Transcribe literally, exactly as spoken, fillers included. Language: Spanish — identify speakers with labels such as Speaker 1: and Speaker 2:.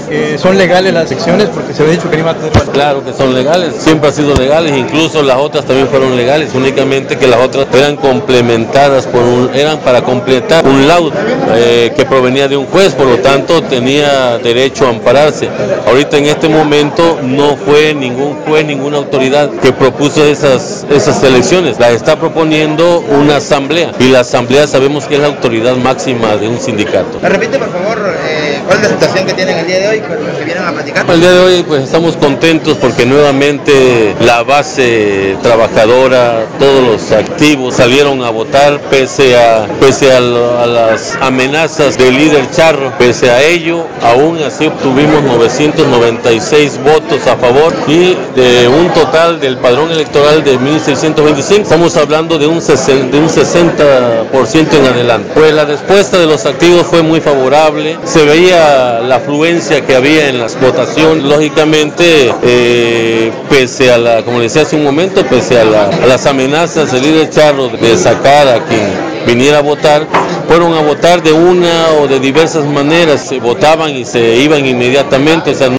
Speaker 1: Eh, ¿Son legales las elecciones? Porque se había dicho que no iba a tener...
Speaker 2: Claro que son legales, siempre han sido legales, incluso las otras también fueron legales, únicamente que las otras eran complementadas, por un, eran para completar un laudo eh, que provenía de un juez, por lo tanto tenía derecho a ampararse. Ahorita en este momento no fue ningún juez, ninguna autoridad que propuso esas, esas elecciones, las está proponiendo una asamblea, y la asamblea sabemos que es la autoridad máxima de un sindicato.
Speaker 3: ¿Me repite por favor eh, cuál es la situación que tienen el día de hoy, con los que vienen a platicar?
Speaker 2: El día de hoy pues estamos contentos porque nuevamente la base trabajadora, todos los activos salieron a votar pese a, pese a, lo, a las amenazas del líder Charro. Pese a ello, aún así obtuvimos novecientos noventa y seis votos a favor y de un total del padrón electoral de mil seiscientos veinticinco, estamos hablando de un, de un sesenta por ciento en adelante. Pues la respuesta de los activos fue muy favorable, se veía la afluencia que había en las votaciones, lógicamente, eh, pese a la, como decía hace un momento, pese a, la, a las amenazas del líder Charro de sacar a quien viniera a votar, fueron a votar de una o de diversas maneras, se votaban y se iban inmediatamente, o sea,